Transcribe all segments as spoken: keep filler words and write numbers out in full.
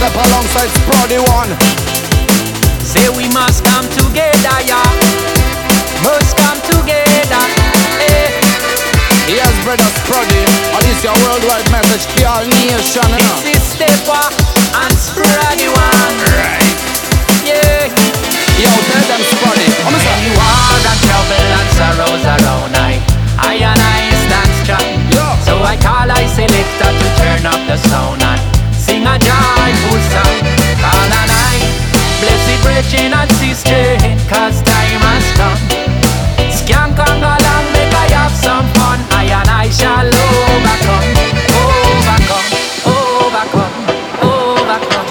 step alongside Sprody One. Say we must come together, yeah. Must come together, eh. Yes, brother Sprody, and this your worldwide message to all nation, you know. This is Stepper and Sprody One. Right. Yeah. Yo, tell them Sprody. I'm When you are and trouble and sorrows around, I, I and I stand strong. Yo. So I call I selector to turn up the sound and sing a joyful song. Call and I bless the brethren and sister, cause time has come. Skank and galang, make I have some fun. I and I shall overcome, overcome, overcome, overcome.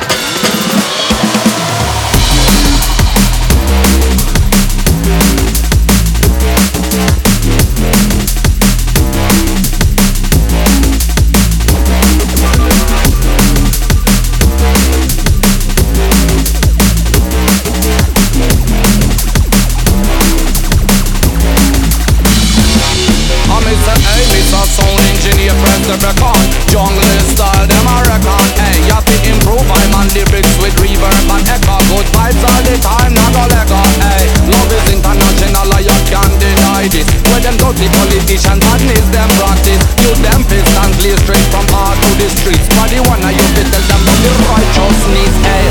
Sound engineer, press the record. Jungle style, them a record. Hey, you have to improve. I'm on lyrics with reverb and echo. Good vibes all the time, not go let go. Hey, love is international, you can't deny this. Where them dirty politicians, badness them practice. You them piss and play straight from heart to the streets. But the one you fit tell them about the righteousness. Hey.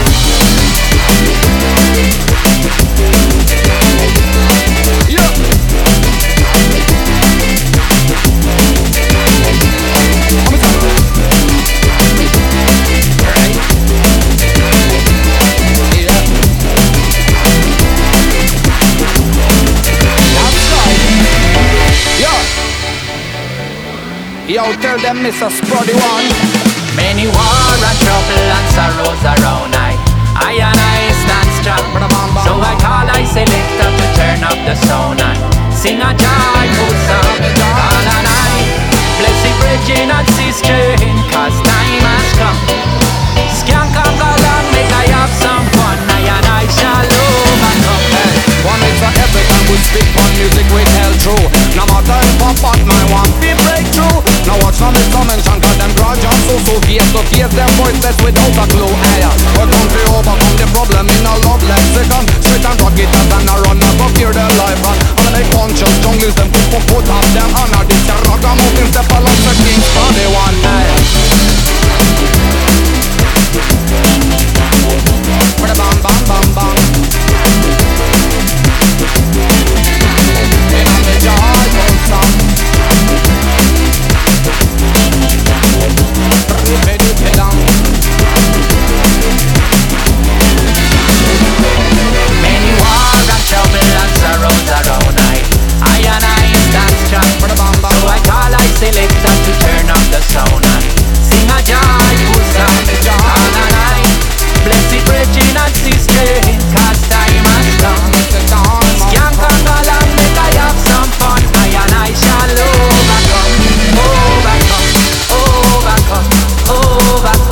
Yeah. Yo, tell them Mister Sprody One. Many war and trouble and sorrows around, I, I and I stand strong. So I call I selector to turn up the sound and sing a joyful song. Call and I bless the brethren and sister, cause time has come. Skank and galang, make I have some fun. I and I shall overcome. Hey, one is for every time we speak on music we tell true. No matter if a bad man want to break through. Now watch some is coming, cause them grudge and so so face to face them voiceless without a clue. Hey, we're going to overcome the problem in a love lexicon. Straight and rugged and a run up here their life run. And like conscious jungles them put put put up them honor. This a rock and mountain step along the King Sprody One. Hey. Bam bam bam bam. And I'm the joyful song. Many war and trouble and sorrows around, I, I and I stand strong. So I call I selector to turn up the sound and sing a joyful song. Call and I bless the brethren and sister, cause time has come. Skank and galang, make I have some fun. I and I shall overcome, overcome, overcome, overcome.